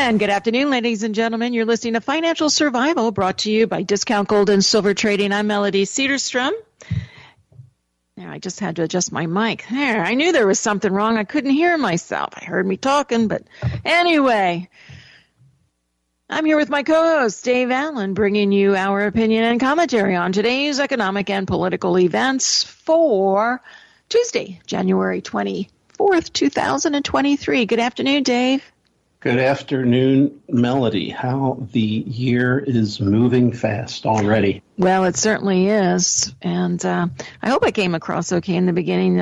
And good afternoon, ladies and gentlemen. You're listening to Financial Survival, brought to you by Discount Gold and Silver Trading. I'm Melody Cedarstrom. Now, I just had to adjust my mic. There, I knew there was something wrong. I couldn't hear myself. I heard me talking, but anyway, I'm here with my co-host, Dave Allen, bringing you our opinion and commentary on today's economic and political events for Tuesday, January 24th, 2023. Good afternoon, Dave. Good afternoon, Melody. How the year is moving fast already. Well, it certainly is. And I hope I came across okay in the beginning.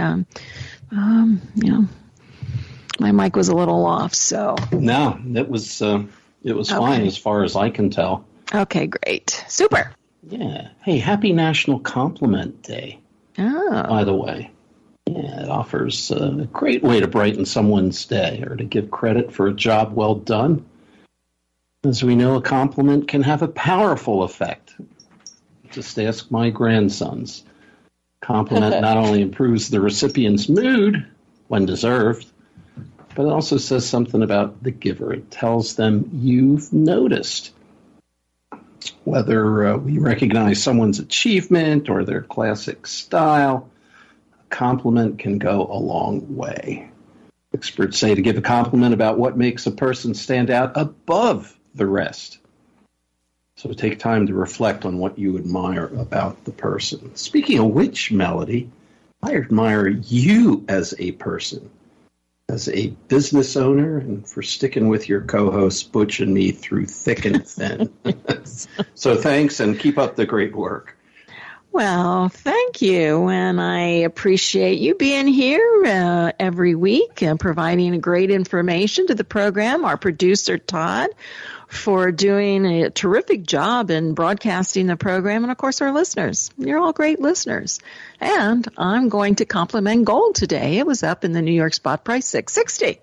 My mic was a little off, so. No, it was fine as far as I can tell. Okay, great. Super. Yeah. Hey, happy National Compliment Day, by the way. Yeah, it offers a great way to brighten someone's day or to give credit for a job well done. As we know, a compliment can have a powerful effect. Just ask my grandsons. Compliment not only improves the recipient's mood when deserved, but it also says something about the giver. It tells them you've noticed. Whether we recognize someone's achievement or their classic style, compliment can go a long way. Experts say to give a compliment about what makes a person stand out above the rest. So take time to reflect on what you admire about the person. Speaking of which, Melody, I admire you as a person, as a business owner, and for sticking with your co-hosts, Butch and me, through thick and thin. So thanks, and keep up the great work. Well, thank you, and I appreciate you being here every week and providing great information to the program. Our producer, Todd, for doing a terrific job in broadcasting the program, and, of course, our listeners. You're all great listeners. And I'm going to compliment gold today. It was up in the New York spot price, $660.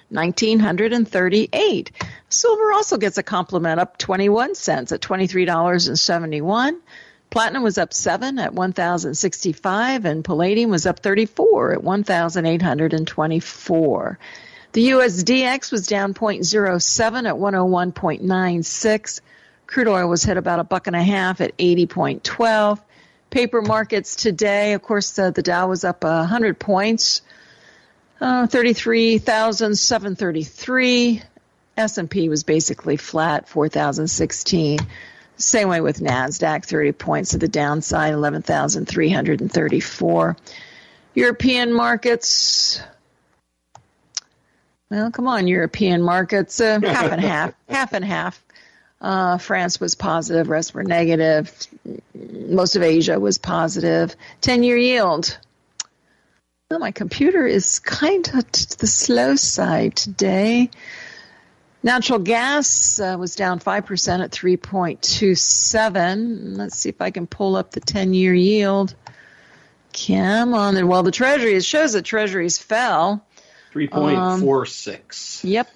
1,938. Silver also gets a compliment, up 21 cents at $23.71. Platinum was up 7 at $1,065, and palladium was up 34 at $1,824. The USDX was down 0.07 at 101.96. Crude oil was hit about $1.50 at 80.12. Paper markets today, of course, the Dow was up 100 points, 33,733. S&P was basically flat, 4,016. Same way with NASDAQ, 30 points to the downside, 11,334. European markets, well, come on, European markets, half and half, half and half. France was positive, rest were negative. Most of Asia was positive. 10-year yield. Well, my computer is kind of to the slow side today. Natural gas was down 5% at 3.27. Let's see if I can pull up the 10-year yield. Come on. Well, the Treasuries shows that Treasuries fell. 3.46. Yep.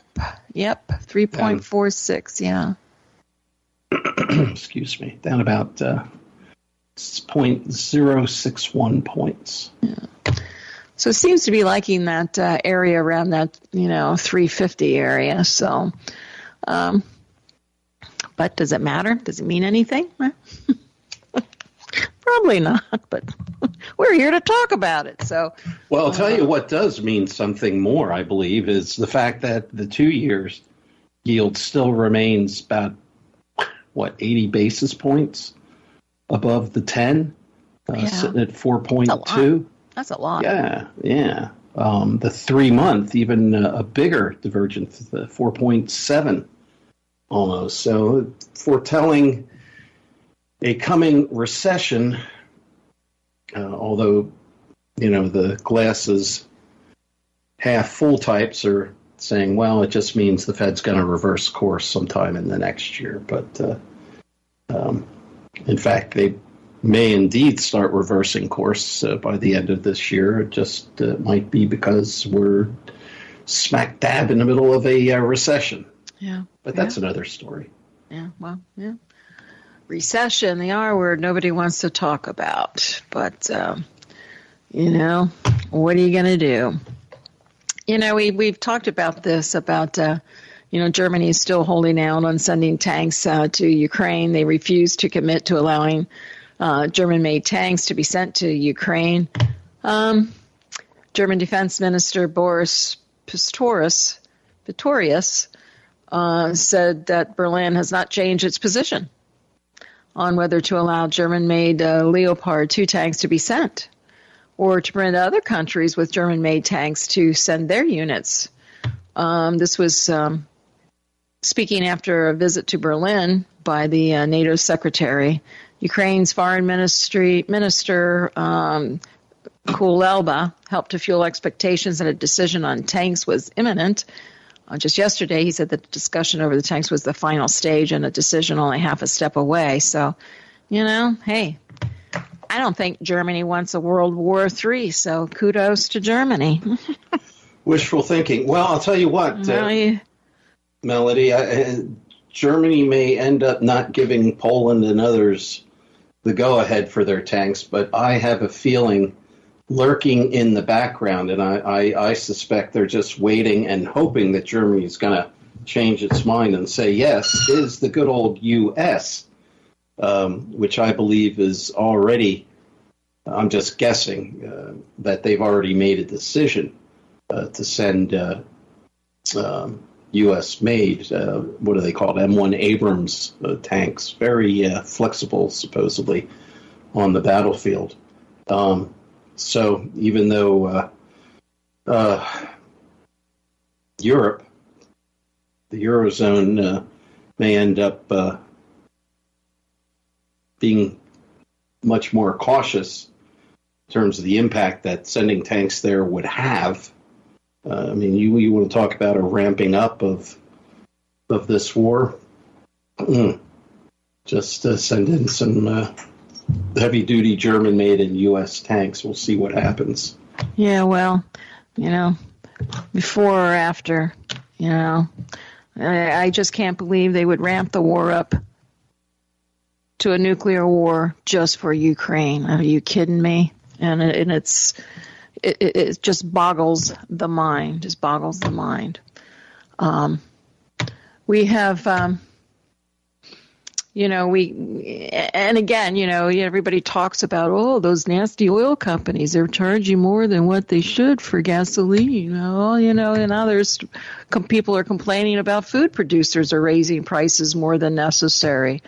3.46, yeah. Excuse me. Down about 0.061 points. Yeah. So it seems to be liking that area around that, 350 area. So, but does it matter? Does it mean anything? Probably not, but we're here to talk about it. So, well, I'll tell you what does mean something more, I believe, is the fact that the 2 years yield still remains about, 80 basis points above the 10, sitting at 4.2. That's a lot. Yeah. The 3-month, even a bigger divergence, the 4.7 almost. So foretelling a coming recession, although, the glasses half full types are saying, well, it just means the Fed's going to reverse course sometime in the next year. But in fact, they may indeed start reversing course by the end of this year. It just might be because we're smack dab in the middle of a recession. Yeah. But that's another story. Yeah, well, yeah. Recession, the R word nobody wants to talk about. But, what are you going to do? We've talked about this, about, Germany is still holding out on sending tanks to Ukraine. They refuse to commit to allowing German-made tanks to be sent to Ukraine. German Defense Minister Boris Pistorius said that Berlin has not changed its position on whether to allow German-made Leopard 2 tanks to be sent or to permit other countries with German-made tanks to send their units. This was speaking after a visit to Berlin by the NATO secretary. Ukraine's foreign minister Kuleba helped to fuel expectations that a decision on tanks was imminent. Just yesterday, he said that the discussion over the tanks was the final stage and a decision only half a step away. So, hey, I don't think Germany wants a World War III, so kudos to Germany. Wishful thinking. Well, I'll tell you what, Melody, Germany may end up not giving Poland and others the go-ahead for their tanks, but I have a feeling lurking in the background, and I suspect they're just waiting and hoping that Germany is going to change its mind and say yes, is the good old U.S., which I believe is already, I'm just guessing, that they've already made a decision to send U.S.-made, what do they call it, M1 Abrams tanks, very flexible, supposedly, on the battlefield. So even though Europe, the Eurozone, may end up being much more cautious in terms of the impact that sending tanks there would have. I mean, you want to talk about a ramping up of this war? Just send in some heavy-duty German-made and U.S. tanks. We'll see what happens. Yeah, well, before or after, I just can't believe they would ramp the war up to a nuclear war just for Ukraine. Are you kidding me? And it just boggles the mind. We have, everybody talks about, those nasty oil companies, they're charging more than what they should for gasoline, and others, people are complaining about food producers are raising prices more than necessary.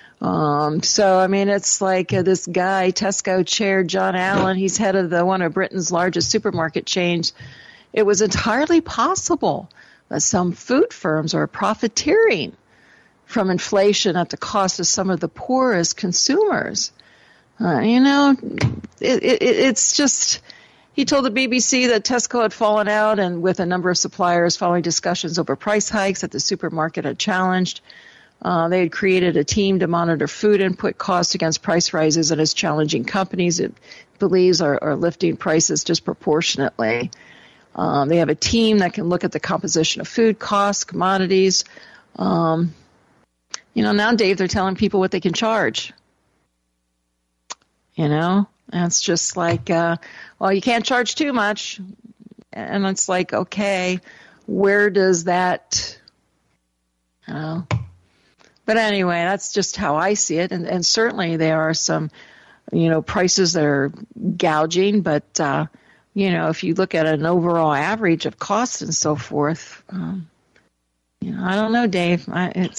It's like this guy, Tesco chair John Allen, he's head of one of Britain's largest supermarket chains. It was entirely possible that some food firms are profiteering from inflation at the cost of some of the poorest consumers. It's just, he told the BBC that Tesco had fallen out and with a number of suppliers following discussions over price hikes that the supermarket had challenged. They had created a team to monitor food input costs against price rises and as challenging companies it believes are lifting prices disproportionately. They have a team that can look at the composition of food costs, commodities. Now, Dave, they're telling people what they can charge. And it's just like, you can't charge too much. And it's like, okay, where does that, But anyway, that's just how I see it. And certainly there are some, prices that are gouging. But, if you look at an overall average of costs and so forth, I don't know, Dave. When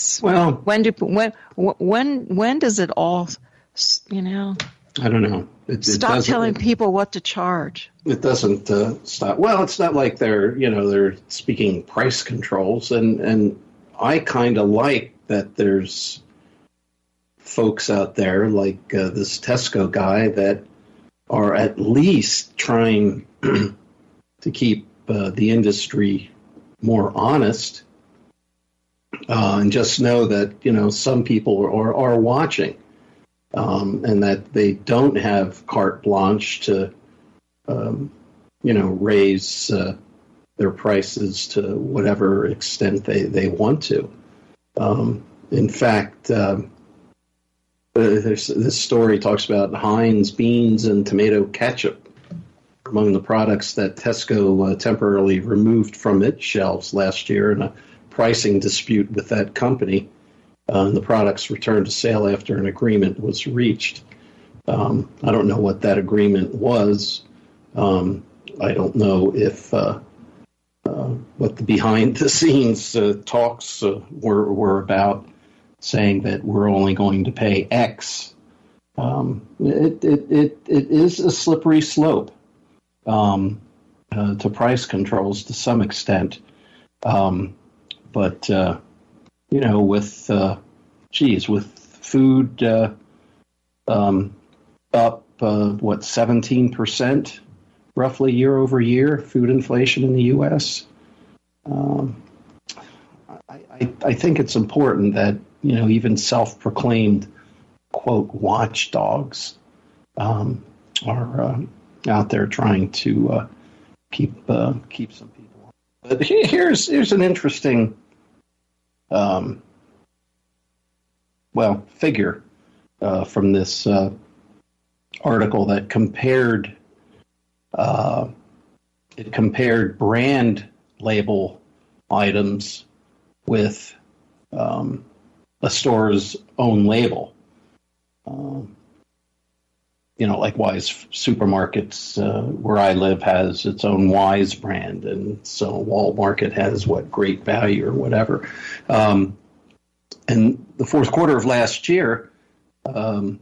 does it all, I don't know. Stop telling people what to charge. It doesn't stop. Well, it's not like they're speaking price controls. And I kind of like that there's folks out there like this Tesco guy that are at least trying to keep the industry more honest, and just know that some people are watching, and that they don't have carte blanche to raise their prices to whatever extent they want to. In fact, this story talks about Heinz beans and tomato ketchup among the products that Tesco temporarily removed from its shelves last year in a pricing dispute with that company. The product's returned to sale after an agreement was reached. I don't know what that agreement was. I don't know if what the behind-the-scenes talks were about, saying that we're only going to pay X. It is a slippery slope to price controls to some extent. But with food up 17% roughly year over year, food inflation in the U.S. I think it's important that even self-proclaimed quote watchdogs are out there trying to keep some people. But here's an interesting figure from this article that compared brand label items with a store's own label. Like Wise Supermarkets, where I live, has its own Wise brand, and so Walmart has Great Value or whatever. And the fourth quarter of last year, the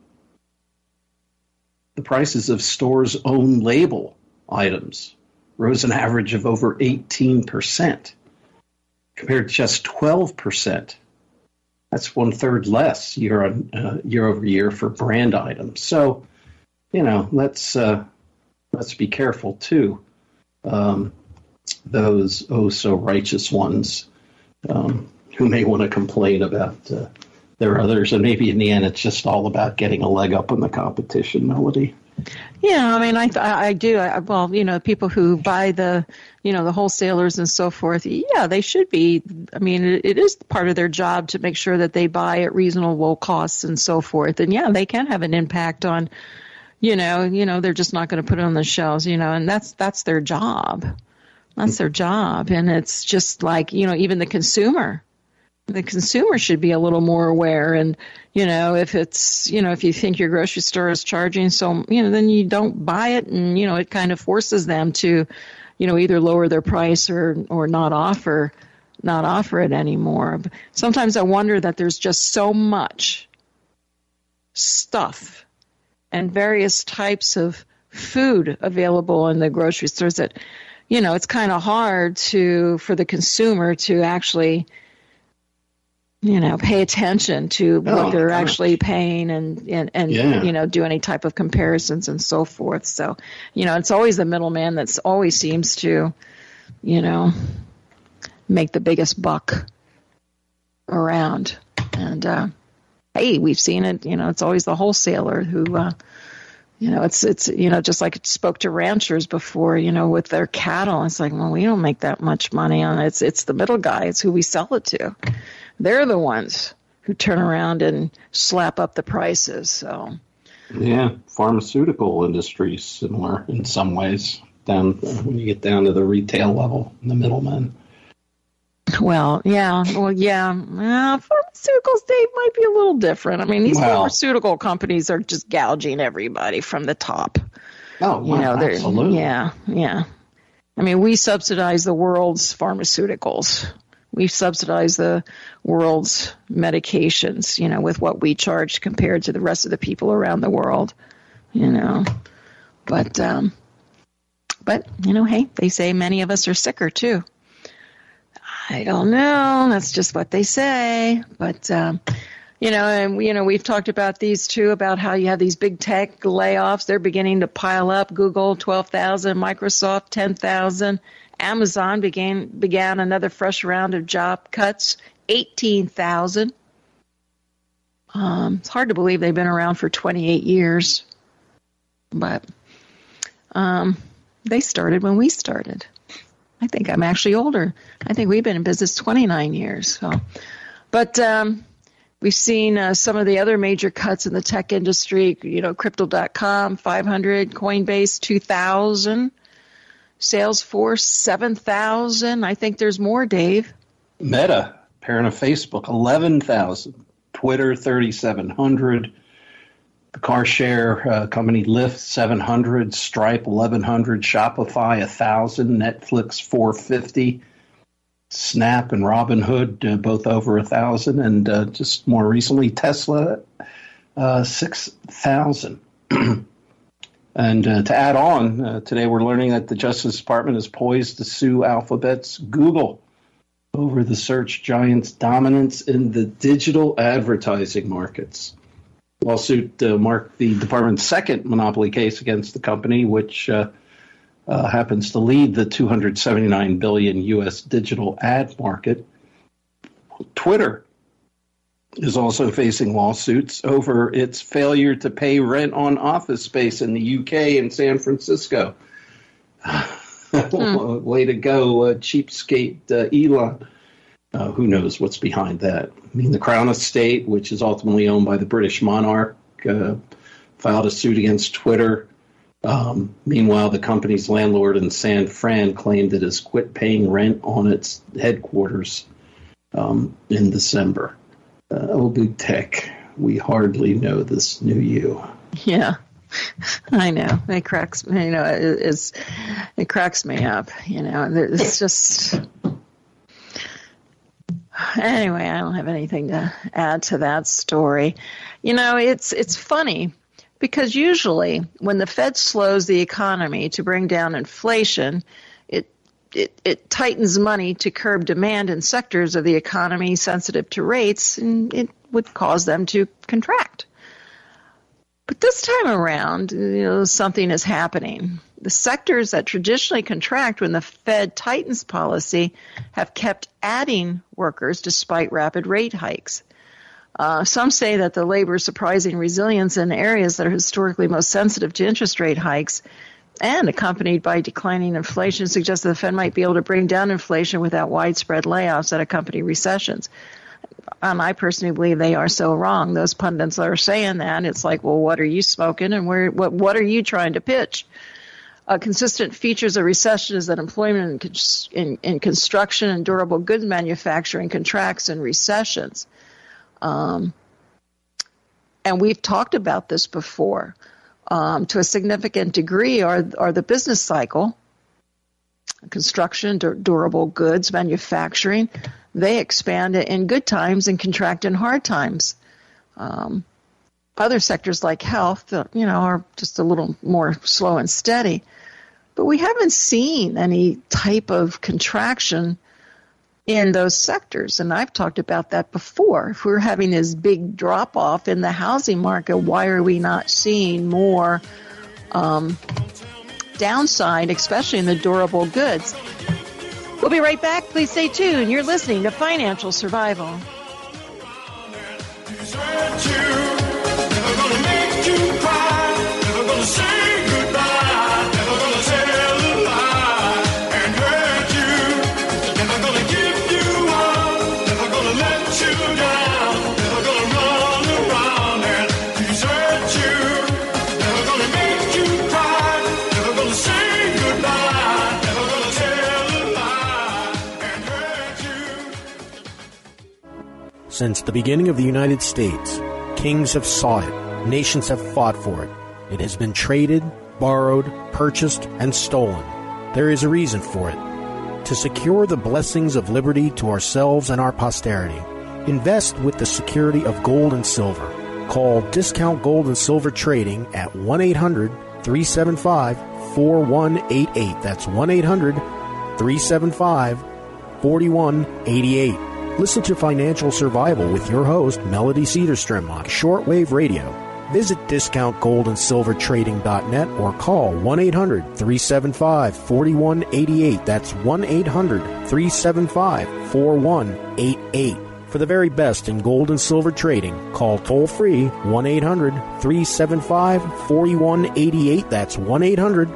prices of stores' own label items rose an average of over 18%, compared to just 12%. That's 1/3 less year over year for brand items. So, let's be careful too. Those so righteous ones who may want to complain about their others, and maybe in the end it's just all about getting a leg up on the competition, Melody. Yeah, I mean, I do. People who buy the wholesalers and so forth, yeah, they should be. I mean, it is part of their job to make sure that they buy at reasonable costs and so forth. And yeah, they can have an impact on, they're just not going to put it on the shelves, and that's their job. That's their job. And it's just like, even the consumer should be a little more aware. And, if it's, if you think your grocery store is charging, so, then you don't buy it. And, it kind of forces them to, either lower their price or not offer it anymore. But sometimes I wonder that there's just so much stuff and various types of food available in the grocery stores that, it's kind of hard for the consumer to actually, pay attention to what they're actually paying and do any type of comparisons and so forth. So, it's always the middleman that's always seems to, make the biggest buck around. And, hey, we've seen it, it's always the wholesaler who, it's just like it spoke to ranchers before, with their cattle. It's like, well, we don't make that much money on it. It's the middle guy. It's who we sell it to. They're the ones who turn around and slap up the prices. So, yeah, pharmaceutical industry is similar in some ways. Down when you get down to the retail level, the middlemen. Well, yeah. Pharmaceuticals, they might be a little different. I mean, these pharmaceutical companies are just gouging everybody from the top. Oh, wow, absolutely. Yeah. I mean, we subsidize the world's pharmaceuticals. We subsidize the world's medications, with what we charge compared to the rest of the people around the world, But, hey, they say many of us are sicker too. I don't know. That's just what they say. But, we've talked about these too, about how you have these big tech layoffs. They're beginning to pile up. Google, 12,000, Microsoft, 10,000. Amazon began another fresh round of job cuts, 18,000. It's hard to believe they've been around for 28 years. But they started when we started. I think I'm actually older. I think we've been in business 29 years. So. But we've seen some of the other major cuts in the tech industry, Crypto.com, 500, Coinbase, 2,000. Salesforce, 7,000. I think there's more, Dave. Meta, parent of Facebook, 11,000. Twitter, 3,700. The car share company Lyft, 700. Stripe, 1,100. Shopify, 1,000. Netflix, 450. Snap and Robinhood, both over 1,000. And just more recently, Tesla, 6,000. And to add on, today we're learning that the Justice Department is poised to sue Alphabet's Google over the search giant's dominance in the digital advertising markets. Lawsuit marked the department's second monopoly case against the company, which happens to lead the $279 billion U.S. digital ad market. Twitter is also facing lawsuits over its failure to pay rent on office space in the UK and San Francisco. Way to go, cheapskate Elon. Who knows what's behind that? I mean, the Crown Estate, which is ultimately owned by the British monarch, filed a suit against Twitter. Meanwhile, the company's landlord in San Fran claimed it has quit paying rent on its headquarters in December. Oh, big tech, we hardly know this new you. Yeah, I know. It cracks me. You know, it cracks me up. You know, it's just. Anyway, I don't have anything to add to that story. You know, it's funny because usually when the Fed slows the economy to bring down inflation, it tightens money to curb demand in sectors of the economy sensitive to rates, and it would cause them to contract. But this time around, you know, something is happening. The sectors that traditionally contract when the Fed tightens policy have kept adding workers despite rapid rate hikes. Some say that the labor's surprising resilience in areas that are historically most sensitive to interest rate hikes and accompanied by declining inflation suggests that the Fed might be able to bring down inflation without widespread layoffs that accompany recessions. I personally believe they are so wrong. Those pundits are saying that. It's like, well, what are you smoking and what are you trying to pitch? Consistent features of recession is that employment in construction and durable goods manufacturing contracts in recessions. And we've talked about this before. To a significant degree are the business cycle, construction, durable goods, manufacturing. They expand in good times and contract in hard times. Other sectors like health, are just a little more slow and steady. But we haven't seen any type of contraction in those sectors. And I've talked about that before. If we're having this big drop-off in the housing market, why are we not seeing more downside, especially in the durable goods? We'll be right back. Please stay tuned. You're listening to Financial Survival. Since the beginning of the United States, kings have sought it, nations have fought for it. It has been traded, borrowed, purchased, and stolen. There is a reason for it. To secure the blessings of liberty to ourselves and our posterity, invest with the security of gold and silver. Call Discount Gold and Silver Trading at 1-800-375-4188. That's 1-800-375-4188. Listen to Financial Survival with your host, Melody Cedarstrom, on shortwave radio. Visit discountgoldandsilvertrading.net or call 1-800-375-4188. That's 1-800-375-4188. For the very best in gold and silver trading, call toll-free 1-800-375-4188. That's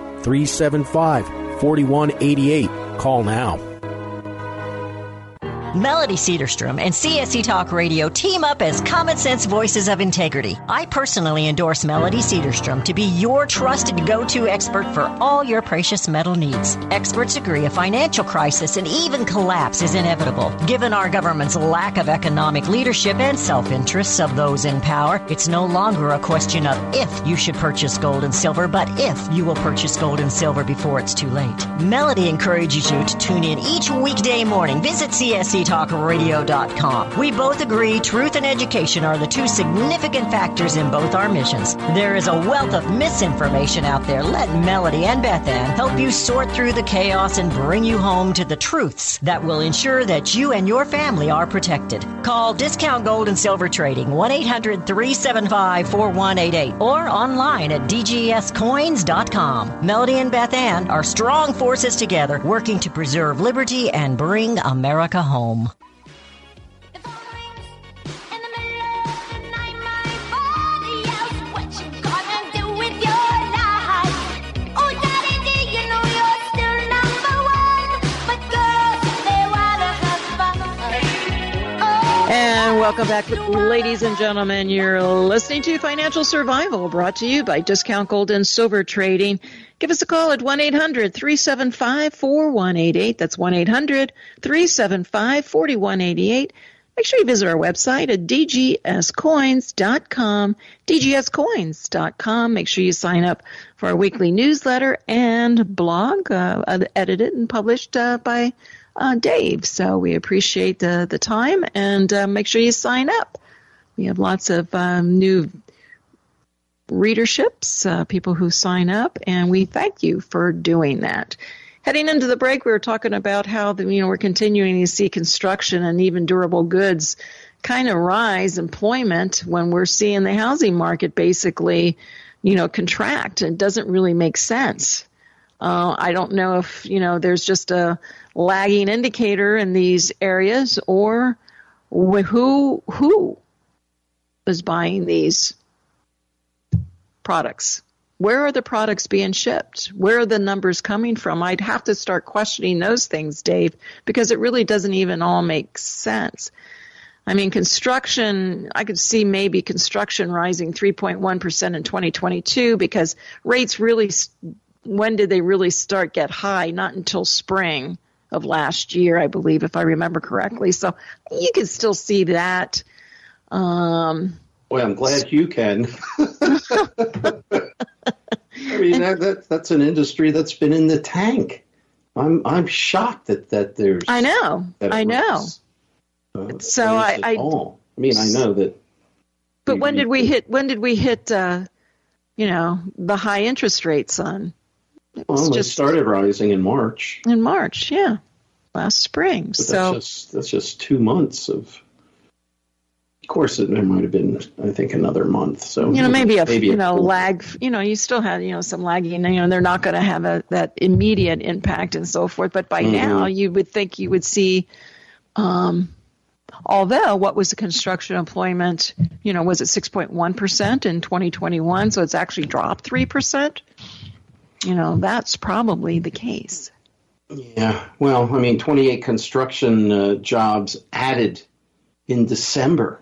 1-800-375-4188. Call now. Melody Cedarstrom and CSC Talk Radio team up as common sense voices of integrity. I personally endorse Melody Cedarstrom to be your trusted go-to expert for all your precious metal needs. Experts agree a financial crisis and even collapse is inevitable. Given our government's lack of economic leadership and self-interests of those in power, it's no longer a question of if you should purchase gold and silver, but if you will purchase gold and silver before it's too late. Melody encourages you to tune in each weekday morning. Visit csctalkradio.com. We both agree truth and education are the two significant factors in both our missions. There is a wealth of misinformation out there. Let Melody and Beth Ann help you sort through the chaos and bring you home to the truths that will ensure that you and your family are protected. Call Discount Gold and Silver Trading 1-800-375-4188 or online at dgscoins.com. Melody and Beth Ann are strong forces together working to preserve liberty and bring America home. And welcome back, ladies and gentlemen. You're listening to Financial Survival, brought to you by Discount Gold and Silver Trading. Give us a call at 1-800-375-4188. That's 1-800-375-4188. Make sure you visit our website at dgscoins.com, dgscoins.com. Make sure you sign up for our weekly newsletter and blog, edited and published by Dave. So we appreciate the time, and make sure you sign up. We have lots of new readerships, people who sign up, and we thank you for doing that. Heading into the break, we were talking about how we're continuing to see construction and even durable goods kind of rise employment when we're seeing the housing market basically, contract. It doesn't really make sense. I don't know if, there's just a lagging indicator in these areas, or who is buying these products. Where are the products being shipped? Where are the numbers coming from? I'd have to start questioning those things, Dave, because it really doesn't even all make sense. I mean, construction, I could see maybe construction rising 3.1% in 2022 because rates really, when did they really start get high? Not until spring of last year, I believe, if I remember correctly. So you can still see that. Well, I'm glad you can. I mean, that's an industry that's been in the tank. I'm shocked that there's. I know. So I mean, I know that. But when did we hit? The high interest rates on? Well, they started rising in March. In March, yeah, last spring. But that's just 2 months of. Of course, there might have been, I think, another month. So maybe a lag. You still had some lagging. They're not going to have that immediate impact and so forth. But by now, you would think you would see. Although, what was the construction employment? Was it 6.1% in 2021? So it's actually dropped 3%. That's probably the case. Yeah. Well, I mean, 28 construction jobs added in December.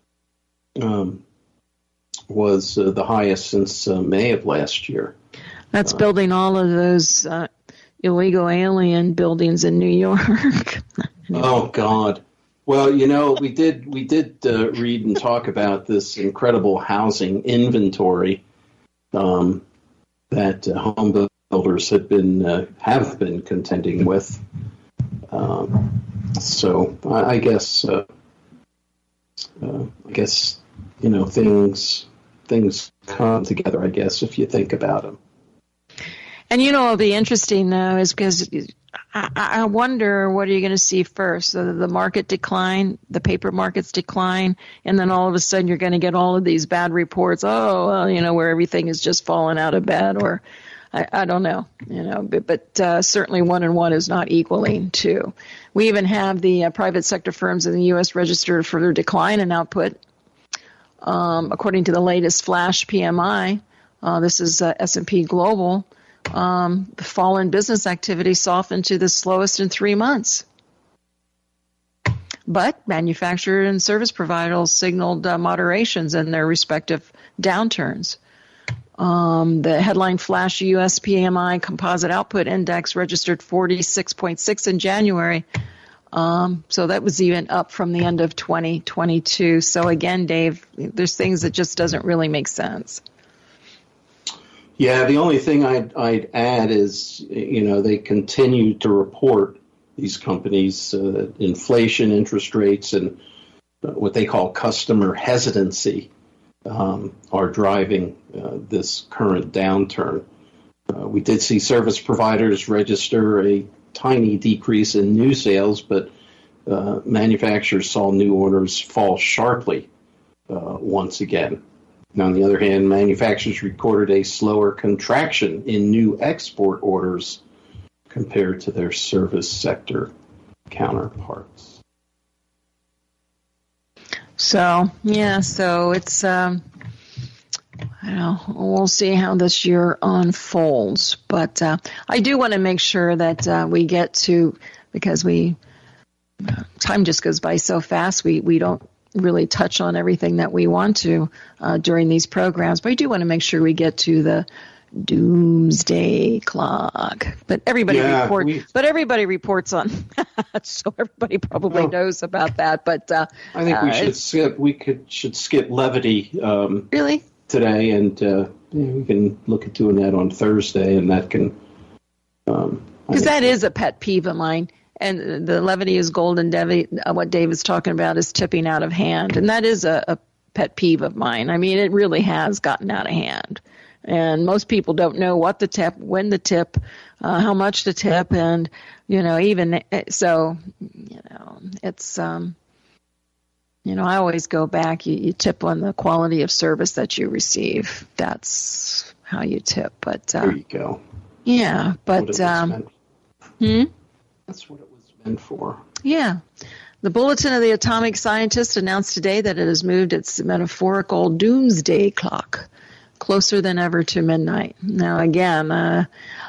Was the highest since May of last year. That's building all of those illegal alien buildings in New York. Oh God! Well, we did read and talk about this incredible housing inventory that home builders have been contending with. So I guess. Things come together, I guess, if you think about them. And it'll be interesting, though, is because I wonder what are you going to see first? So the market decline, the paper markets decline, and then all of a sudden you're going to get all of these bad reports, where everything is just falling out of bed, or I don't know, but certainly 1 and 1 is not equaling 2. We even have the private sector firms in the U.S. registered for their decline in output. According to the latest flash PMI, this is S&P Global, the fall in business activity softened to the slowest in 3 months. But manufacturer and service providers signaled moderations in their respective downturns. The headline flash U.S. PMI Composite Output Index registered 46.6 in January. So that was even up from the end of 2022. So again, Dave, there's things that just doesn't really make sense. Yeah, the only thing I'd add is, they continue to report, these companies, inflation, interest rates, and what they call customer hesitancy are driving this current downturn. We did see service providers register a tiny decrease in new sales, but manufacturers saw new orders fall sharply once again. Now, on the other hand, manufacturers recorded a slower contraction in new export orders compared to their service sector counterparts. So it's, we'll see how this year unfolds. But I do want to make sure that we get to, because time just goes by so fast, we don't really touch on everything that we want to during these programs. But I do want to make sure we get to the doomsday clock. But everybody reports on so everybody probably knows about that. But I think we should skip levity really today, and we can look at doing that on Thursday, and that can because that is a pet peeve of mine. And the levity is gold, and what Dave is talking about is tipping out of hand. And that is a pet peeve of mine. I mean, it really has gotten out of hand. And most people don't know what to tip, when to tip, how much to tip. And, even so, it's, I always go back. You tip on the quality of service that you receive. That's how you tip. But there you go. Yeah. But, that's what it was meant for. Yeah. The Bulletin of the Atomic Scientist announced today that it has moved its metaphorical doomsday clock closer than ever to midnight. Now, again,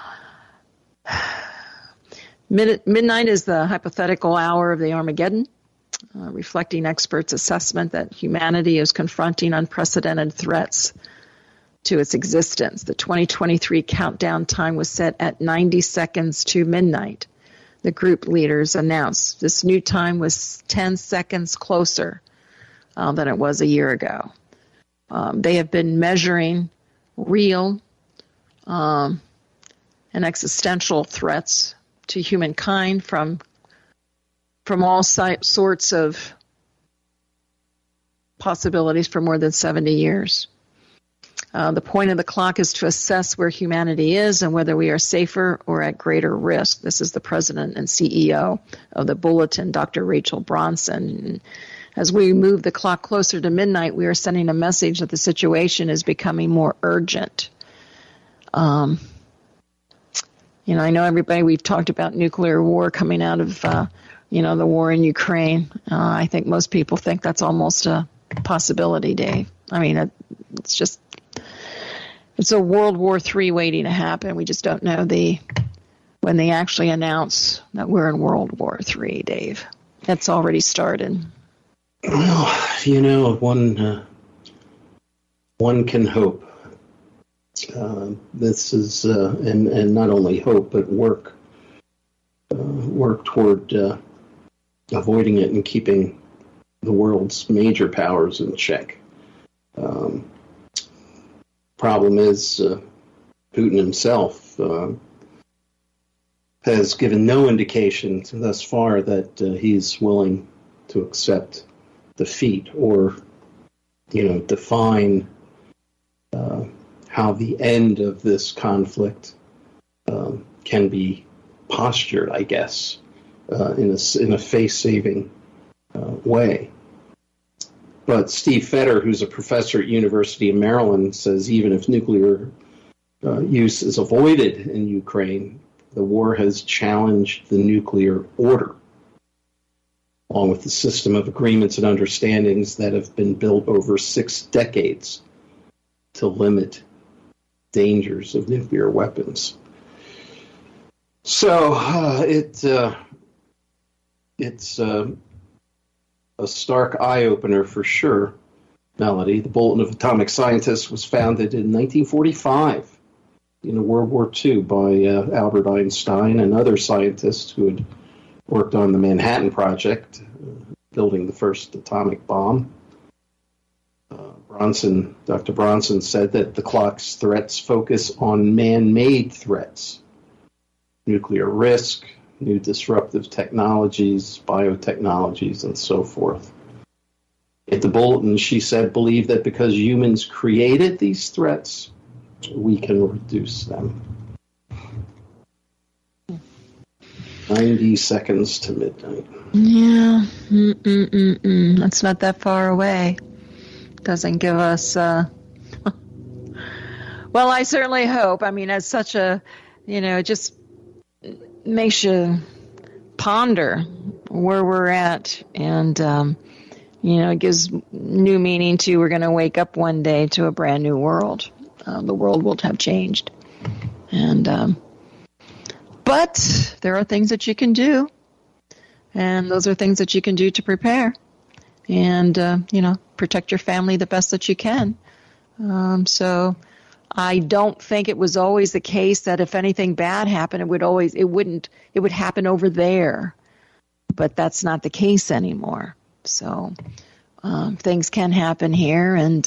midnight is the hypothetical hour of the Armageddon, reflecting experts' assessment that humanity is confronting unprecedented threats to its existence. The 2023 countdown time was set at 90 seconds to midnight. The group leaders announced this new time was 10 seconds closer than it was a year ago. They have been measuring real and existential threats to humankind from all sorts of possibilities for more than 70 years. The point of the clock is to assess where humanity is and whether we are safer or at greater risk. This is the president and CEO of the Bulletin, Dr. Rachel Bronson. As we move the clock closer to midnight, we are sending a message that the situation is becoming more urgent. I know everybody, we've talked about nuclear war coming out of, the war in Ukraine. I think most people think that's almost a possibility, Dave. I mean, it's a World War III waiting to happen. We just don't know when they actually announce that we're in World War III, Dave. That's already started. Well, one can hope. This is, and not only hope, but work toward avoiding it and keeping the world's major powers in check. Problem is, Putin himself has given no indication thus far that he's willing to accept defeat or, define how the end of this conflict can be postured, I guess, in a face-saving way. But Steve Fetter, who's a professor at University of Maryland, says even if nuclear use is avoided in Ukraine, the war has challenged the nuclear order, along with the system of agreements and understandings that have been built over 6 decades to limit dangers of nuclear weapons. So it's a stark eye-opener for sure, Melody. The Bulletin of Atomic Scientists was founded in 1945 in World War II by Albert Einstein and other scientists who had worked on the Manhattan Project, building the first atomic bomb. Dr. Bronson said that the clock's threats focus on man-made threats, nuclear risk, new disruptive technologies, biotechnologies, and so forth. At the Bulletin, she said, believe that because humans created these threats, we can reduce them. 90 seconds to midnight. Yeah. That's not that far away. Doesn't give us... Well, I certainly hope. I mean, as such a, it just makes you ponder where we're at. And, it gives new meaning to we're going to wake up one day to a brand new world. The world will have changed. And, but there are things that you can do. And those are things that you can do to prepare. And, protect your family the best that you can. So I don't think it was always the case that if anything bad happened, it would happen over there. But that's not the case anymore. So things can happen here. And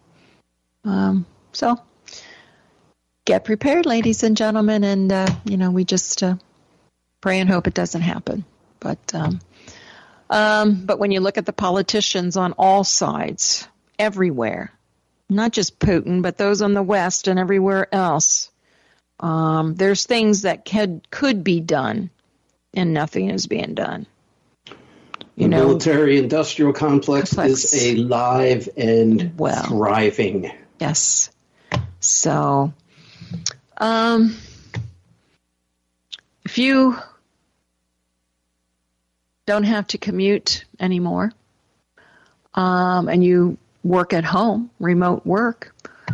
so get prepared, ladies and gentlemen. And, we just pray and hope it doesn't happen. But when you look at the politicians on all sides, everywhere, not just Putin, but those on the West and everywhere else, there's things that could be done, and nothing is being done. The military-industrial complex is alive and thriving. Yes. So, if you don't have to commute anymore, and you work at home, remote work,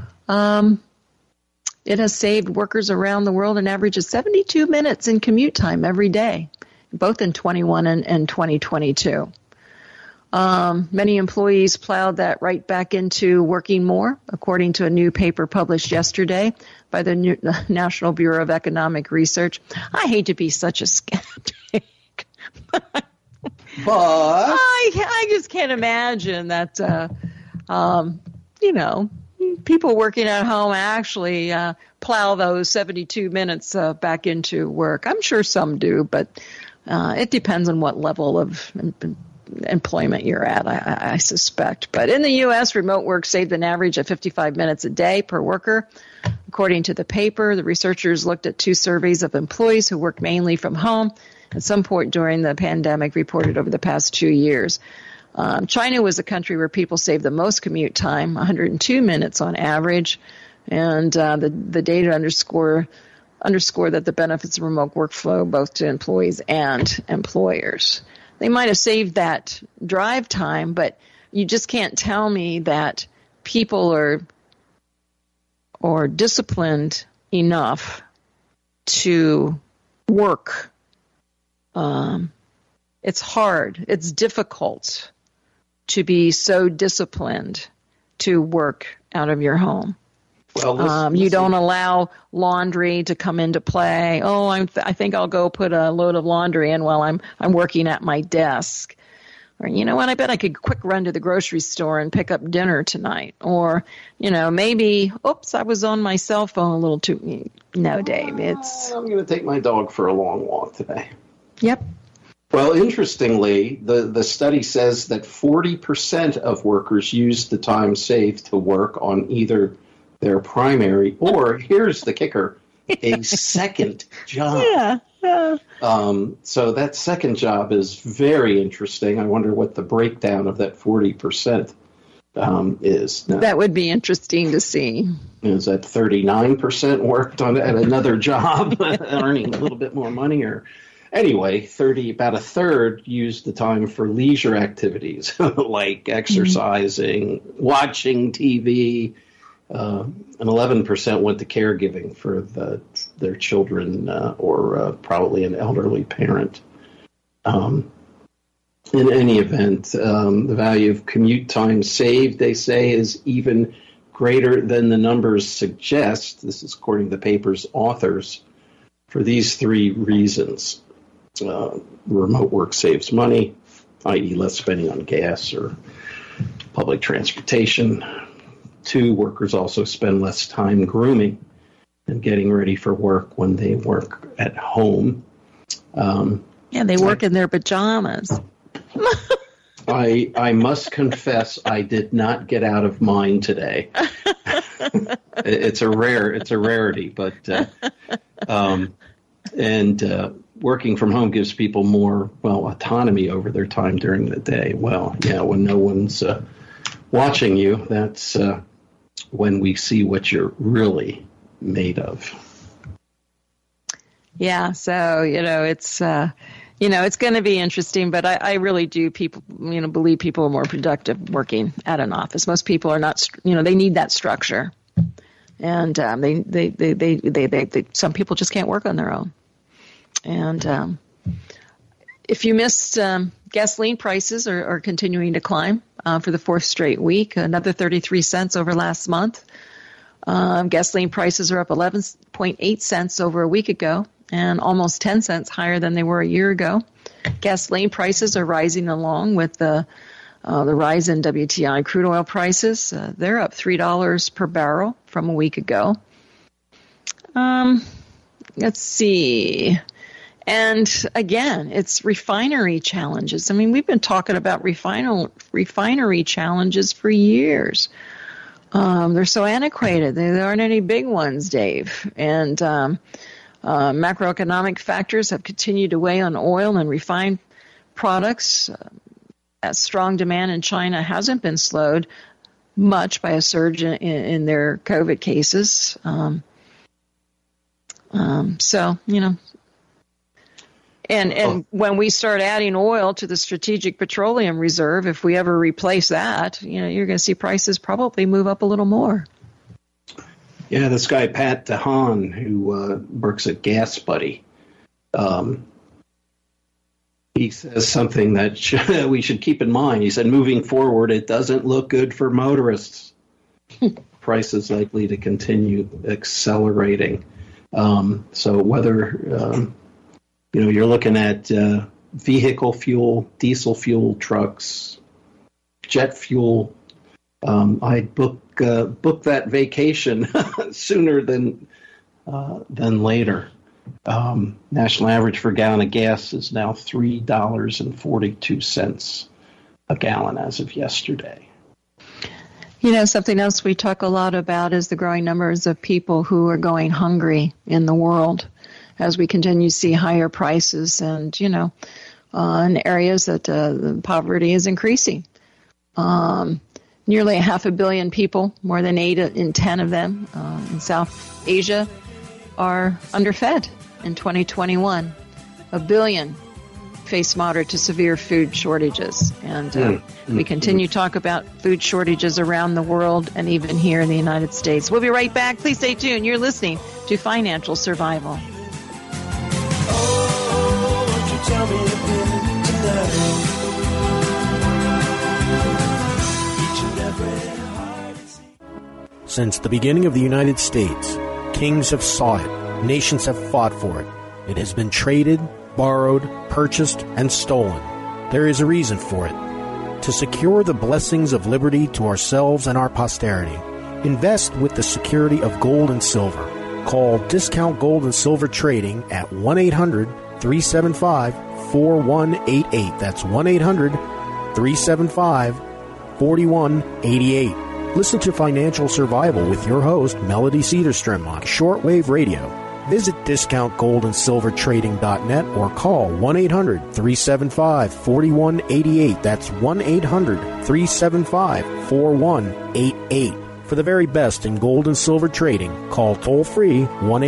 it has saved workers around the world an average of 72 minutes in commute time every day, both in 21 and 2022. Many employees plowed that right back into working more, according to a new paper published yesterday by the National Bureau of Economic Research. I hate to be such a skeptic, but I just can't imagine that, people working at home actually plow those 72 minutes back into work. I'm sure some do, but it depends on what level of employment you're at, I suspect. But in the U.S., remote work saved an average of 55 minutes a day per worker. According to the paper, the researchers looked at 2 surveys of employees who work mainly from home at some point during the pandemic, reported over the past 2 years. China was the country where people saved the most commute time, 102 minutes on average, and the data underscore that the benefits of remote workflow both to employees and employers. They might have saved that drive time, but you just can't tell me that people are disciplined enough to work. It's hard. It's difficult to be so disciplined to work out of your home. Well, you don't allow laundry to come into play. Oh, I think I'll go put a load of laundry in while I'm working at my desk. Or, you know what, I bet I could quick run to the grocery store and pick up dinner tonight. Or, maybe, oops, I was on my cell phone a little too. No, Dave, I'm going to take my dog for a long walk today. Yep. Well, interestingly, the study says that 40% of workers use the time saved to work on either their primary or, here's the kicker, a second job. Yeah. So that second job is very interesting. I wonder what the breakdown of that 40% is. Now, that would be interesting to see. Is that 39% worked at another job, earning a little bit more money, or... Anyway, about a third used the time for leisure activities like exercising, watching TV, and 11% went to caregiving for their children or probably an elderly parent. In any event, the value of commute time saved, they say, is even greater than the numbers suggest. This is according to the paper's authors, for these three reasons. Remote work saves money, i.e. less spending on gas or public transportation. 2, workers also spend less time grooming and getting ready for work when they work at home. They work in their pajamas. I must confess, I did not get out of mine today. It's a rarity, but working from home gives people more autonomy over their time during the day. Well, yeah, when no one's watching you, that's when we see what you're really made of. Yeah, so it's going to be interesting, but I really do believe people are more productive working at an office. Most people are not, they need that structure, and they some people just can't work on their own. And if you missed, gasoline prices are continuing to climb for the fourth straight week, another 33 cents over last month. Gasoline prices are up 11.8 cents over a week ago, and almost 10 cents higher than they were a year ago. Gasoline prices are rising along with the rise in WTI crude oil prices. They're up $3 per barrel from a week ago. Let's see. And again, it's refinery challenges. I mean, we've been talking about refinery challenges for years. They're so antiquated. There aren't any big ones, Dave. And macroeconomic factors have continued to weigh on oil and refined products. As strong demand in China hasn't been slowed much by a surge in their COVID cases. And when we start adding oil to the Strategic Petroleum Reserve, if we ever replace that, you're going to see prices probably move up a little more. Yeah, this guy, Pat DeHaan, who works at Gas Buddy, he says something that we should keep in mind. He said, moving forward, it doesn't look good for motorists. Prices likely to continue accelerating. So whether, you're looking at vehicle fuel, diesel fuel trucks, jet fuel, I'd book that vacation sooner than later. National average for a gallon of gas is now $3.42 a gallon as of yesterday. Something else we talk a lot about is the growing numbers of people who are going hungry in the world as we continue to see higher prices and, in areas that the poverty is increasing. Nearly 500 million people, more than 8 in 10 of them in South Asia, are underfed in 2021. 1 billion face moderate to severe food shortages. And we continue to talk about food shortages around the world and even here in the United States. We'll be right back. Please stay tuned. You're listening to Financial Survival. Oh, won't you tell me again tonight? Since the beginning of the United States, kings have sought it, nations have fought for it. It has been traded, borrowed, purchased, and stolen. There is a reason for it. To secure the blessings of liberty to ourselves and our posterity, invest with the security of gold and silver. Call Discount Gold and Silver Trading at 1-800-375-4188. That's 1-800-375-4188. Listen to Financial Survival with your host, Melody Cedarstrom, on shortwave radio. Visit discountgoldandsilvertrading.net or call 1-800-375-4188. That's 1-800-375-4188. For the very best in gold and silver trading, call toll-free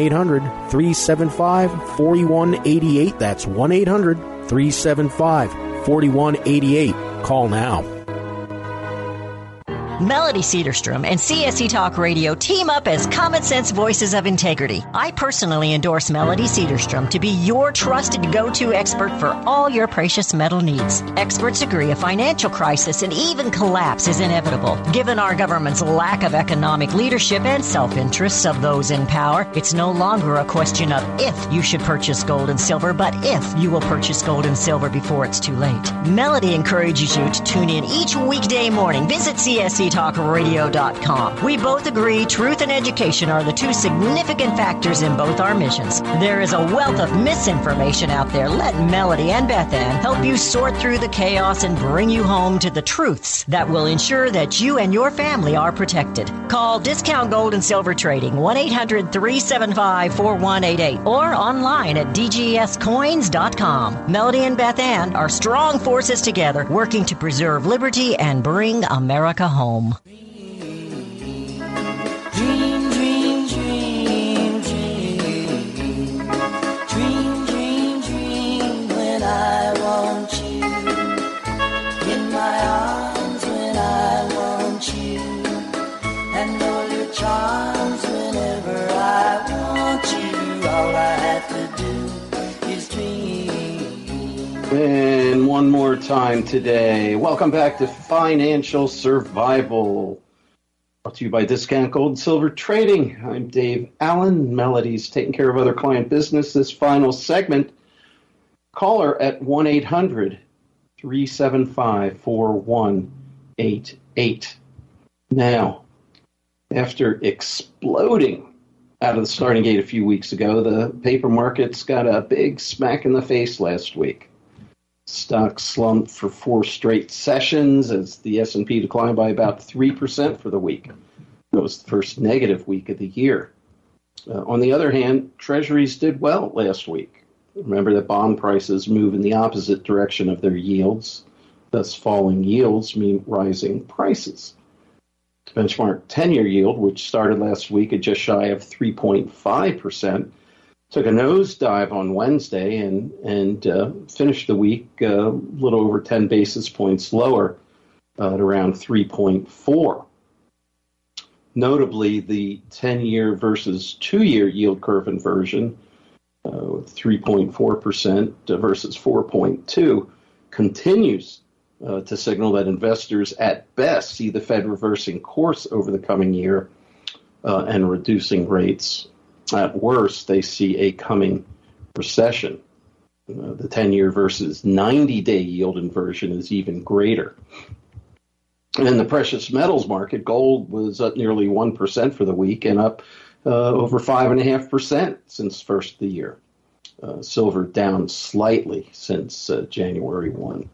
1-800-375-4188. That's 1-800-375-4188. Call now. Melody Cedarstrom and CSE Talk Radio team up as common sense voices of integrity. I personally endorse Melody Cedarstrom to be your trusted go-to expert for all your precious metal needs. Experts agree a financial crisis and even collapse is inevitable. Given our government's lack of economic leadership and self-interests of those in power, it's no longer a question of if you should purchase gold and silver, but if you will purchase gold and silver before it's too late. Melody encourages you to tune in each weekday morning. Visit CSETalkRadio.com. We both agree truth and education are the two significant factors in both our missions. There is a wealth of misinformation out there. Let Melody and Beth Ann help you sort through the chaos and bring you home to the truths that will ensure that you and your family are protected. Call Discount Gold and Silver Trading 1-800-375-4188 or online at dgscoins.com. Melody and Beth Ann are strong forces together working to preserve liberty and bring America home. Dream, dream, dream, dream. Dream, dream, dream when I want you. In my arms when I want you. And all your charms whenever I want you. All I have to do is dream. And one more time today. Welcome back to Financial Survival. Brought to you by Discount Gold and Silver Trading. I'm Dave Allen. Melody's taking care of other client business. This final segment, caller at 1-800-375-4188. Now, after exploding out of the starting gate a few weeks ago, the paper markets got a big smack in the face last week. Stocks slumped for 4 straight sessions as the S&P declined by about 3% for the week. It was the first negative week of the year. On the other hand, Treasuries did well last week. Remember that bond prices move in the opposite direction of their yields. Thus, falling yields mean rising prices. The benchmark 10-year yield, which started last week at just shy of 3.5%, took a nosedive on Wednesday and finished the week a little over 10 basis points lower at around 3.4. Notably, the 10-year versus 2-year yield curve inversion, 3.4% versus 4.2, continues to signal that investors at best see the Fed reversing course over the coming year and reducing rates. At worst, they see a coming recession. The 10-year versus 90-day yield inversion is even greater. And in the precious metals market, gold was up nearly 1% for the week and up over 5.5% since first of the year. Silver down slightly since January 1,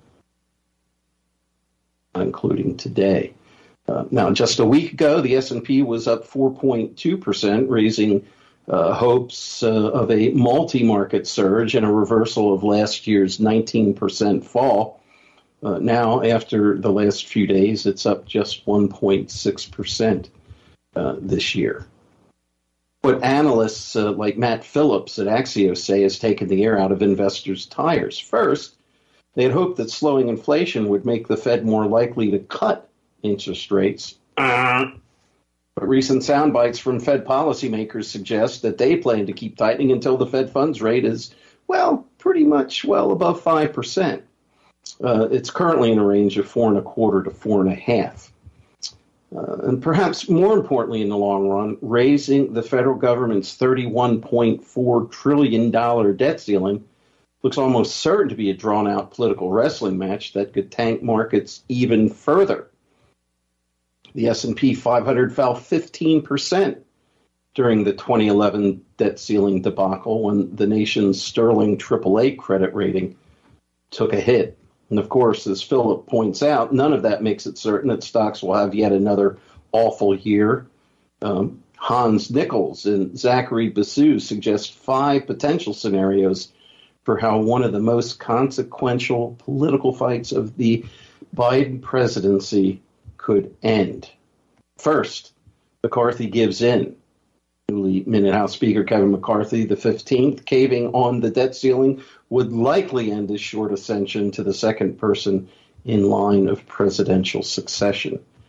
including today. Now, just a week ago, the S&P was up 4.2%, raising hopes of a multi-market surge and a reversal of last year's 19% fall. Now, after the last few days, it's up just 1.6% this year. What analysts like Matt Phillips at Axios say has taken the air out of investors' tires. First, they had hoped that slowing inflation would make the Fed more likely to cut interest rates. But recent sound bites from Fed policymakers suggest that they plan to keep tightening until the Fed funds rate is, well, pretty much well above 5%. It's currently in a range of 4.25% to 4.5%. And perhaps more importantly in the long run, raising the federal government's $31.4 trillion debt ceiling looks almost certain to be a drawn-out political wrestling match that could tank markets even further. The S&P 500 fell 15% during the 2011 debt ceiling debacle when the nation's sterling AAA credit rating took a hit. And of course, as Philip points out, none of that makes it certain that stocks will have yet another awful year. Hans Nichols and Zachary Basu suggest 5 potential scenarios for how one of the most consequential political fights of the Biden presidency could end. First, McCarthy gives in. Newly Minute House Speaker Kevin McCarthy, the 15th, caving on the debt ceiling would likely end his short ascension to the second person in line of presidential succession.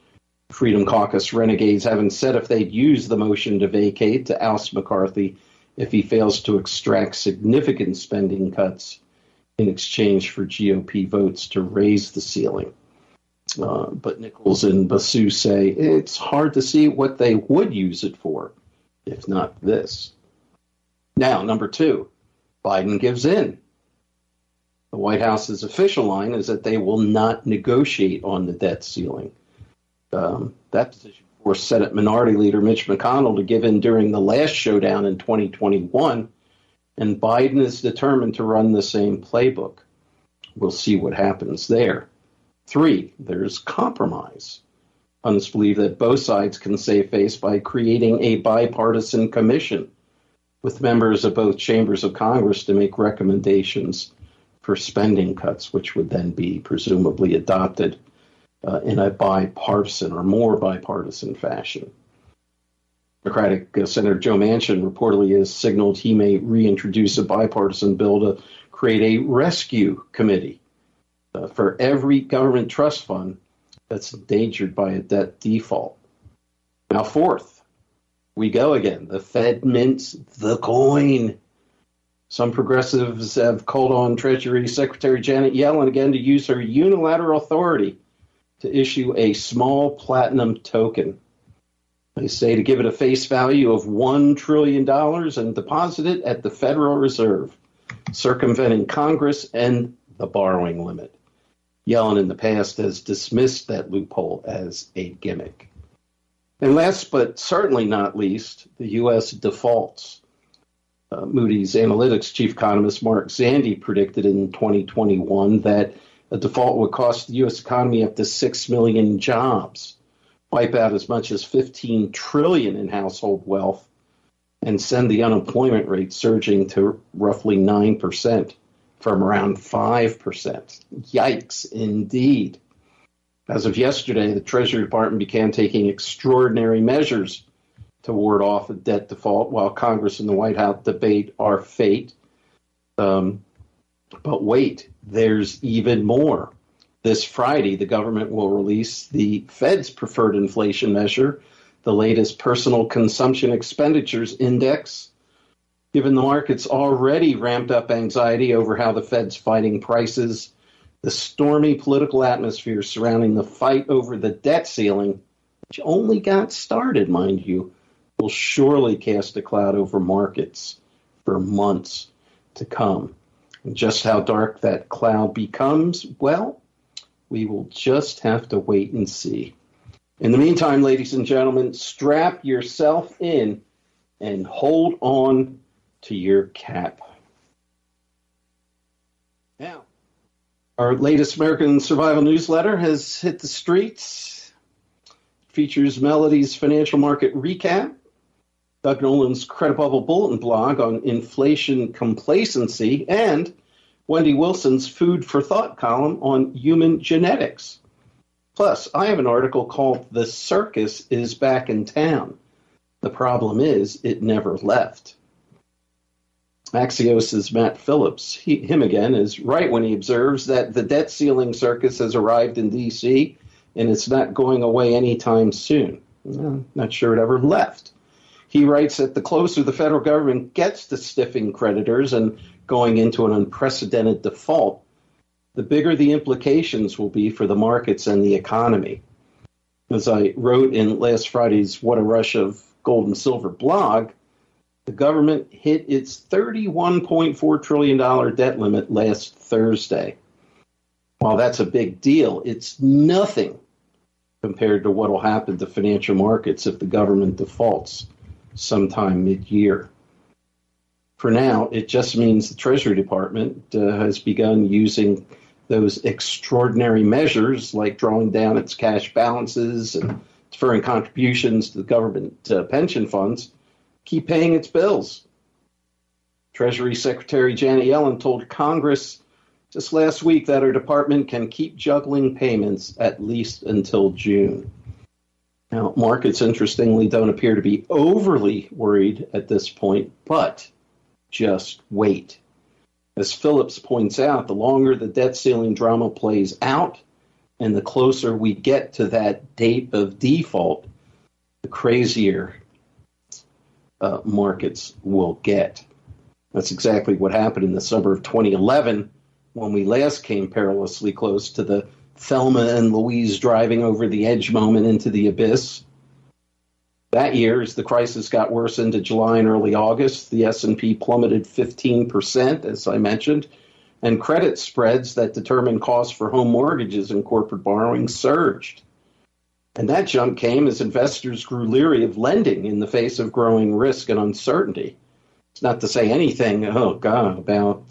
Freedom Caucus renegades haven't said if they'd use the motion to vacate to oust McCarthy if he fails to extract significant spending cuts in exchange for GOP votes to raise the ceiling. But Nichols and Basu say it's hard to see what they would use it for, if not this. Now, number two, Biden gives in. The White House's official line is that they will not negotiate on the debt ceiling. That position forced Senate Minority Leader Mitch McConnell to give in during the last showdown in 2021, and Biden is determined to run the same playbook. We'll see what happens there. Three, there's compromise. Pundits believe that both sides can save face by creating a bipartisan commission with members of both chambers of Congress to make recommendations for spending cuts, which would then be presumably adopted in a bipartisan or more bipartisan fashion. Democratic Senator Joe Manchin reportedly has signaled he may reintroduce a bipartisan bill to create a rescue committee for every government trust fund that's endangered by a debt default. Now, fourth, we go again. The Fed mints the coin. Some progressives have called on Treasury Secretary Janet Yellen again to use her unilateral authority to issue a small platinum token. They say to give it a face value of $1 trillion and deposit it at the Federal Reserve, circumventing Congress and the borrowing limit. Yellen in the past has dismissed that loophole as a gimmick. And last but certainly not least, the U.S. defaults. Moody's Analytics chief economist Mark Zandi predicted in 2021 that a default would cost the U.S. economy up to 6 million jobs, wipe out as much as $15 trillion in household wealth, and send the unemployment rate surging to roughly 9% from around 5%. Yikes, indeed. As of yesterday, the Treasury Department began taking extraordinary measures to ward off a debt default while Congress and the White House debate our fate. But wait, there's even more. This Friday, the government will release the Fed's preferred inflation measure, the latest personal consumption expenditures index. Given the market's already ramped up anxiety over how the Fed's fighting prices, the stormy political atmosphere surrounding the fight over the debt ceiling, which only got started, mind you, will surely cast a cloud over markets for months to come. And just how dark that cloud becomes, well, we will just have to wait and see. In the meantime, ladies and gentlemen, strap yourself in and hold on to your cap. Now, our latest American Survival newsletter has hit the streets. It features Melody's financial market recap, Doug Nolan's Credit Bubble Bulletin blog on inflation complacency, and Wendy Wilson's Food for Thought column on human genetics. Plus, I have an article called The Circus is Back in Town. The problem is it never left. Axios' Matt Phillips, him again, is right when he observes that the debt ceiling circus has arrived in D.C. and it's not going away anytime soon. Well, not sure it ever left. He writes that the closer the federal government gets to stiffing creditors and going into an unprecedented default, the bigger the implications will be for the markets and the economy. As I wrote in last Friday's What a Rush of Gold and Silver blog, the government hit its $31.4 trillion debt limit last Thursday. While that's a big deal, it's nothing compared to what will happen to financial markets if the government defaults sometime mid-year. For now, it just means the Treasury Department has begun using those extraordinary measures like drawing down its cash balances and deferring contributions to the government pension funds, keep paying its bills. Treasury Secretary Janet Yellen told Congress just last week that her department can keep juggling payments at least until June. Now, markets, interestingly, don't appear to be overly worried at this point, but just wait. As Phillips points out, the longer the debt ceiling drama plays out, And the closer we get to that date of default, the crazier markets will get. That's exactly what happened in the summer of 2011 when we last came perilously close to the Thelma and Louise driving over the edge moment into the abyss. That year, as the crisis got worse into July and early August, the S&P plummeted 15%, as I mentioned, and credit spreads that determine costs for home mortgages and corporate borrowing surged. And that jump came as investors grew leery of lending in the face of growing risk and uncertainty. It's not to say anything, about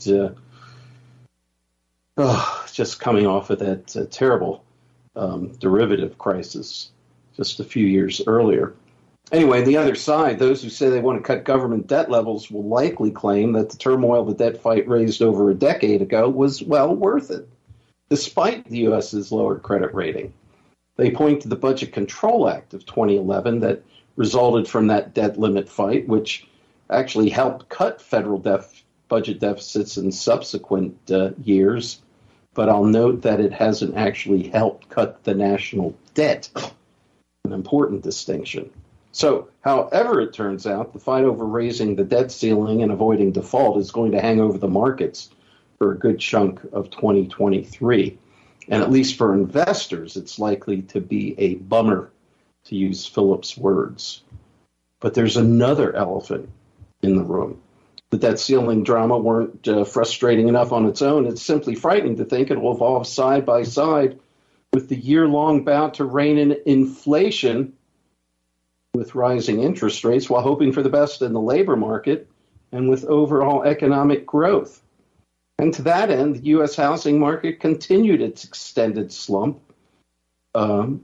just coming off of that terrible derivative crisis just a few years earlier. Anyway, the other side, those who say they want to cut government debt levels will likely claim that the turmoil the debt fight raised over a decade ago was well worth it, despite the U.S.'s lower credit rating. They point to the Budget Control Act of 2011 that resulted from that debt limit fight, which actually helped cut federal budget deficits in subsequent years. But I'll note that it hasn't actually helped cut the national debt, an important distinction. So, however it turns out, the fight over raising the debt ceiling and avoiding default is going to hang over the markets for a good chunk of 2023. And at least for investors, it's likely to be a bummer, to use Philip's words. But there's another elephant in the room. The debt ceiling drama weren't frustrating enough on its own. It's simply frightening to think it will evolve side by side with the year-long bout to rein in inflation with rising interest rates while hoping for the best in the labor market and with overall economic growth. And to that end, the U.S. housing market continued its extended slump. In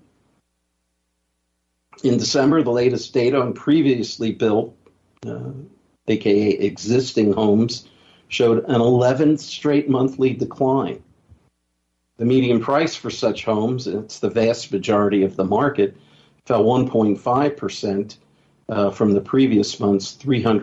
December, the latest data on previously built, aka existing homes, showed an 11th straight monthly decline. The median price for such homes, and it's the vast majority of the market, fell 1.5% from the previous month's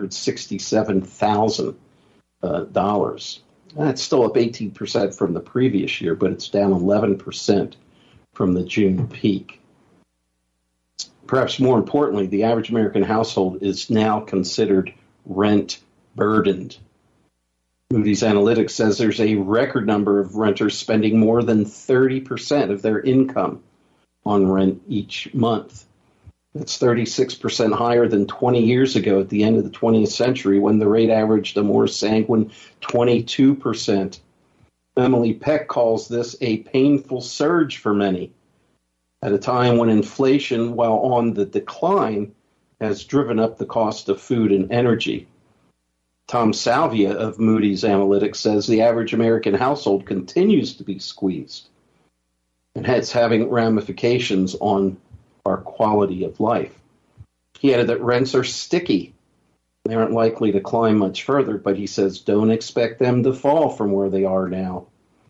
$367,000. That's still up 18% from the previous year, but it's down 11% from the June peak. Perhaps more importantly, the average American household is now considered rent burdened. Moody's Analytics says there's a record number of renters spending more than 30% of their income on rent each month. That's 36% higher than 20 years ago at the end of the 20th century when the rate averaged a more sanguine 22%. Emily Peck calls this a painful surge for many at a time when inflation, while on the decline, has driven up the cost of food and energy. Tom Salvia of Moody's Analytics says the average American household continues to be squeezed, and it's having ramifications on our quality of life. He added that rents are sticky. They aren't likely to climb much further, but he says don't expect them to fall from where they are now.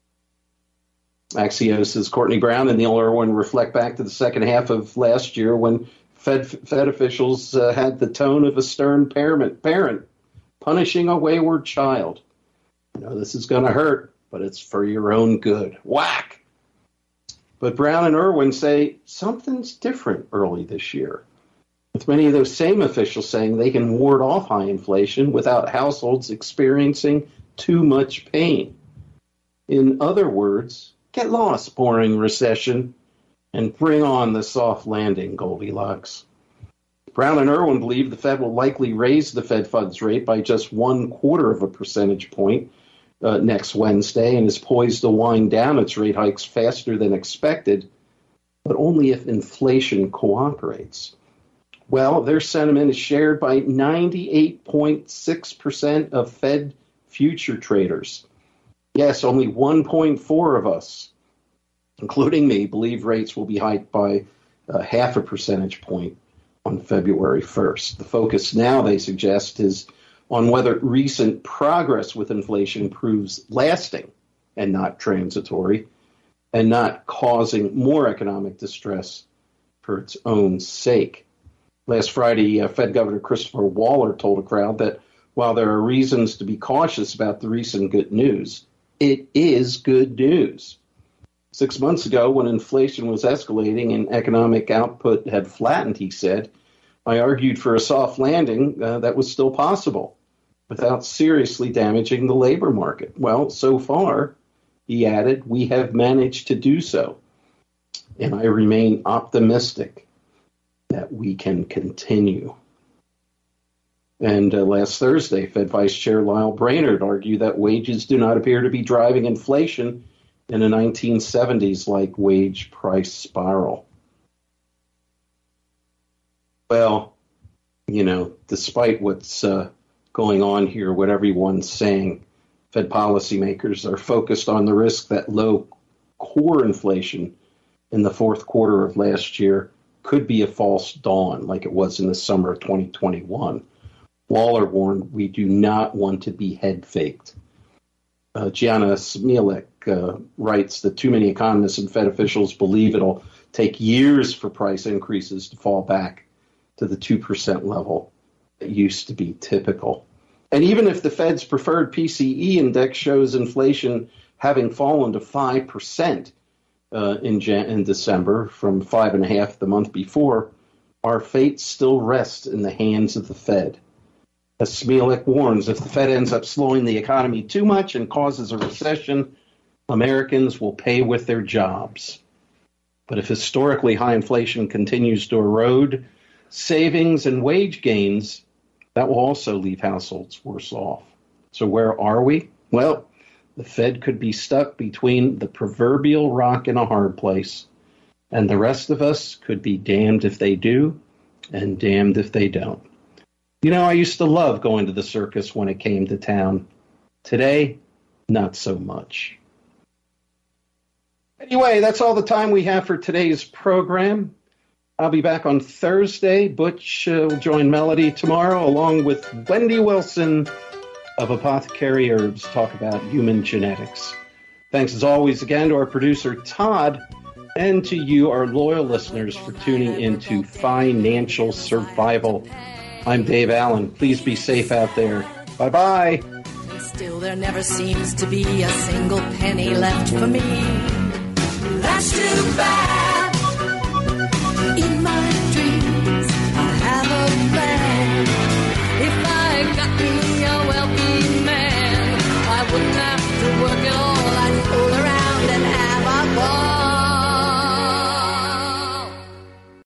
Axios' Courtney Brown and Neil Irwin reflect back to the second half of last year when Fed officials had the tone of a stern parent punishing a wayward child. This is going to hurt, but it's for your own good. Whack! But Brown and Irwin say something's different early this year, with many of those same officials saying they can ward off high inflation without households experiencing too much pain. In other words, get lost, boring recession, and bring on the soft landing, Goldilocks. Brown and Irwin believe the Fed will likely raise the Fed funds rate by just 1/4 percentage point next Wednesday and is poised to wind down its rate hikes faster than expected, but only if inflation cooperates. Well, their sentiment is shared by 98.6% of Fed future traders. Yes, only 1.4 of us, including me, believe rates will be hiked by 0.5 percentage point on February 1st. The focus now, they suggest, is on whether recent progress with inflation proves lasting and not transitory, and not causing more economic distress for its own sake. Last Friday, Fed Governor Christopher Waller told a crowd that while there are reasons to be cautious about the recent good news, it is good news. 6 months ago, when inflation was escalating and economic output had flattened, he said, I argued for a soft landing that was still possible without seriously damaging the labor market. Well, so far, he added, we have managed to do so. And I remain optimistic that we can continue. And last Thursday, Fed Vice Chair Lyle Brainerd argued that wages do not appear to be driving inflation in a 1970s-like wage price spiral. Well, you know, despite what's going on here, what everyone's saying, Fed policymakers are focused on the risk that low core inflation in the fourth quarter of last year could be a false dawn, like it was in the summer of 2021. Waller warned we do not want to be head faked. Gianna Smielek writes that too many economists and Fed officials believe it'll take years for price increases to fall back to the 2% level that used to be typical. And even if the Fed's preferred PCE index shows inflation having fallen to 5% in December from 5.5% the month before, our fate still rests in the hands of the Fed. As Smielek warns, if the Fed ends up slowing the economy too much and causes a recession, Americans will pay with their jobs. But if historically high inflation continues to erode savings and wage gains, that will also leave households worse off. So where are we? Well, the Fed could be stuck between the proverbial rock and a hard place, and the rest of us could be damned if they do and damned if they don't. You know, I used to love going to the circus when it came to town. Today, not so much. Anyway, that's all the time we have for today's program. I'll be back on Thursday. Butch will join Melody tomorrow, along with Wendy Wilson of Apothecary Herbs, talk about human genetics. Thanks as always again to our producer, Todd, and to you, our loyal listeners, for tuning into Financial Survival. I'm Dave Allen. Please be safe out there. Bye-bye. And still there never seems to be a single penny left for me. That's too bad. In my dreams, I have a plan. If I got me a